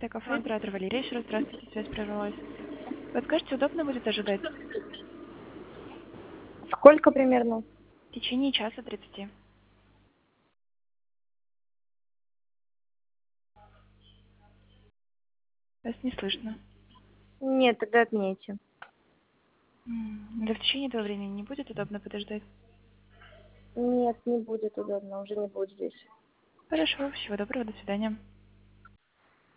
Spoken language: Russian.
кафе, оператор Валерия. Еще раз здравствуйте, связь прервалась. Подскажите, удобно будет ожидать? Сколько примерно? В течение часа 30. Вас не слышно. Нет, тогда отмените. Да в течение этого времени не будет удобно подождать? Нет, не будет удобно, уже не будет здесь. Хорошо, всего доброго, до свидания.